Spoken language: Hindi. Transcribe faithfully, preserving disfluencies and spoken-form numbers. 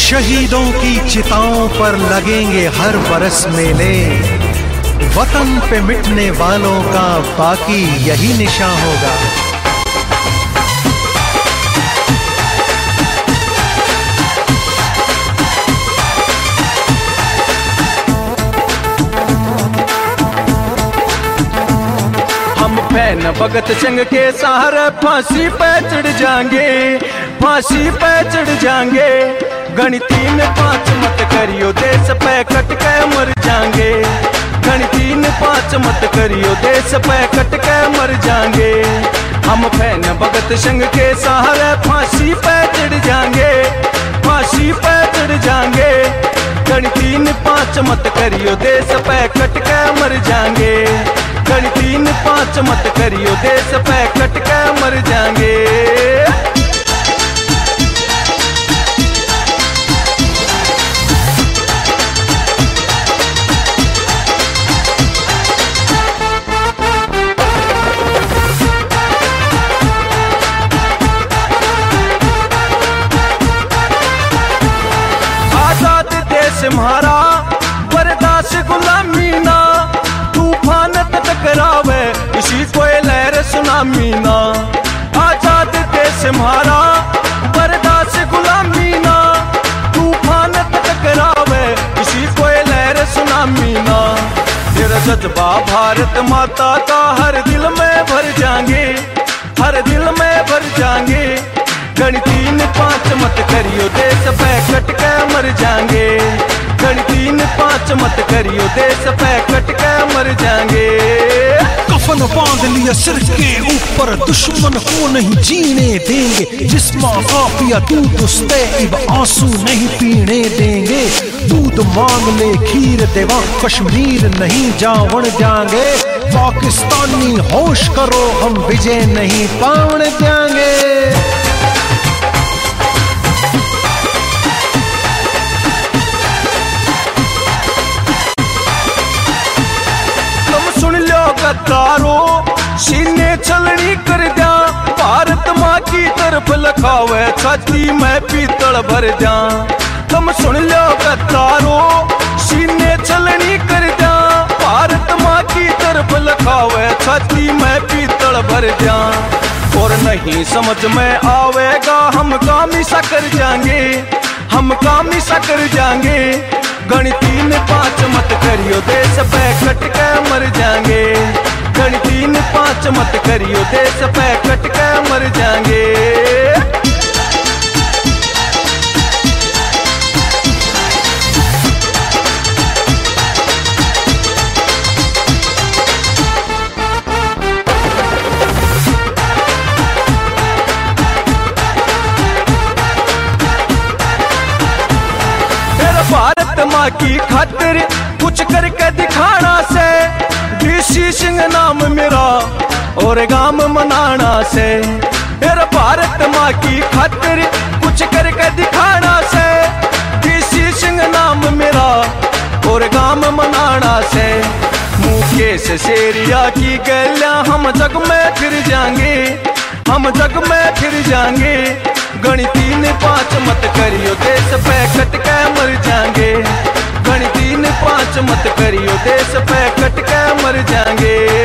शहीदों की चिताओं पर लगेंगे हर बरस मेले, वतन पे मिटने वालों का बाकी यही निशान होगा। हम फैन भगत सिंह के सहारे फांसी पे चढ़ जाएंगे, फांसी पे चढ़ जाएंगे। गणिती ने पांच मत करियो, देश पे कट के मर जाएंगे। गणिती ने पांच मत करियो, देश पे कट के मर जाएंगे। हम फैन भगत सिंह के सहारे फांसी पे चढ़ जाएंगे, फांसी पे चढ़ जाएंगे। गणिती ने पांच मत करियो, देश पे कट के मर जाएंगे। गणिती ने पांच मत करियो, देश पे कट के मर जाएंगे। आजाद देश हमारा, बर्दाश्त गुलामी ना। तूफान टकरावे इसी कोई लहर सुनामी ना। आजाद देश हमारा, बर्दाश्त गुलामी ना। तूफान टकरावे इसी कोई लहर सुनामी ना। तेरा जज्बा भारत माता का हर दिल में भर जाएंगे, हर दिल में भर जाएंगे। गणिती ने पांच मत करियो, देश पे कट के मर जाएंगे। गणिती ने पांच मत करियो, देश पे कट के मर जाएंगे। कफन बांध लिया सिर के ऊपर, दुश्मन को नहीं जीने देंगे। जिस्म काफिया दूध उसते इब आंसू नहीं पीने देंगे। दूध मांग ले खीर देवा, कश्मीर नहीं जावण जाएंगे। पाकिस्तानी होश करो, हम विजय नहीं पावन जाएंगे। गद्दारो सीने चलनी कर दिया, भारत माँ की तरफ लखावे छाती में पीतल भर दिया। तुम सुन लो गद्दारो सीने चलनी कर दिया, भारत माँ की तरफ लखावे छाती में पीतल भर दिया। और नहीं समझ में आवेगा हम कामी सा कर जाएंगे, हम कामी सा कर जाएंगे। गणिती ने पांच मत करियो, देश पे कट के मर जाएंगे। गणिती ने पांच मत करियो, देश पे कट के मर जाएंगे। भारत माँ की खातिर कुछ करके दिखाना से, डीसी सिंह नाम मेरा और गांव मनाना से। फिर भारत माँ की खातिर कुछ करके दिखाना से, डीसी सिंह नाम मेरा और गांव मनाना से। मुकेश शेरिया की गैलियां हम जग में फिर जाएंगे, हम जग में फिर जाएंगे। गणिती ने पांच मत करियो, देश पे कट के मर जाएंगे। गणिती ने पांच मत करियो, देश पे कट के मर जाएंगे।